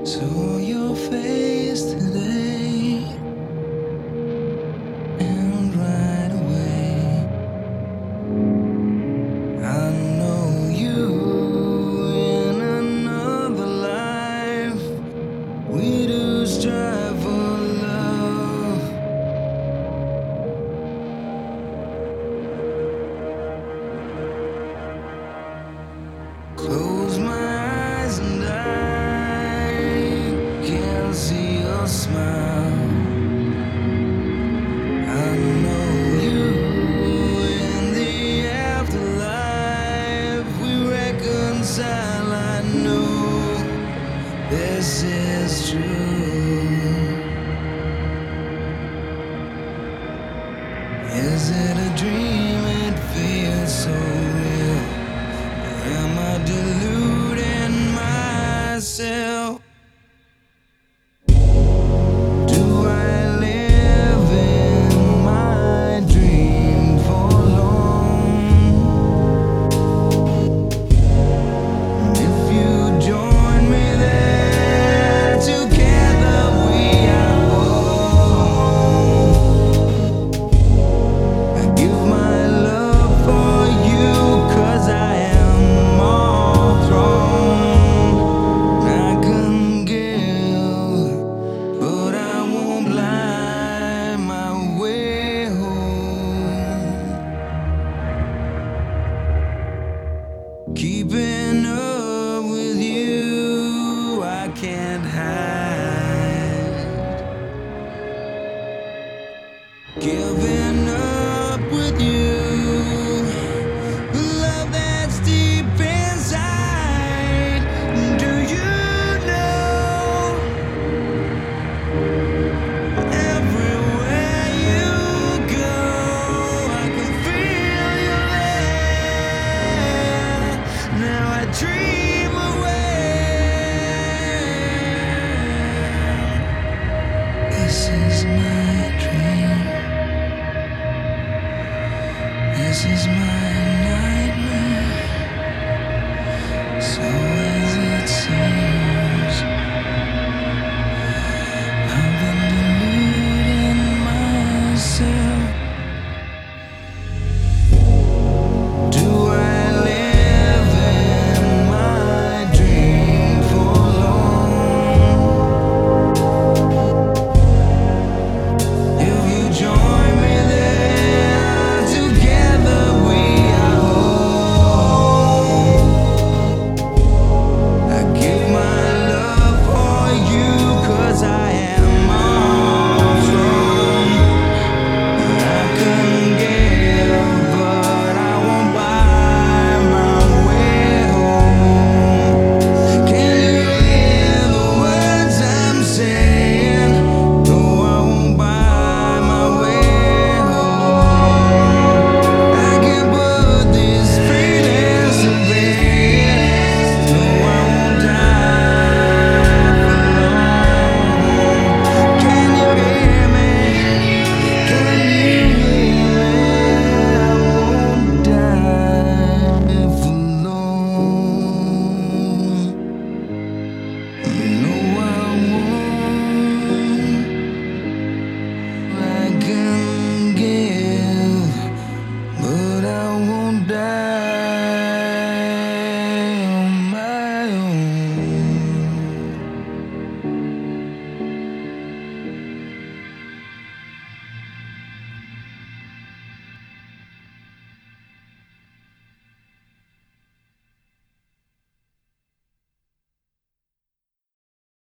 Saw your face today, and right away I know you in another life. We do strive for love. Close my eyes and I can see your smile. I know you in the afterlife. We reconcile. I know this is true. Is it a dream? It feels so real. Am I deluding myself? Do I live in my dream for long? If you join me there, together we are one. I give my love for you, 'cause I am all thrown. I can give, but I won't lie my way home. Keeping up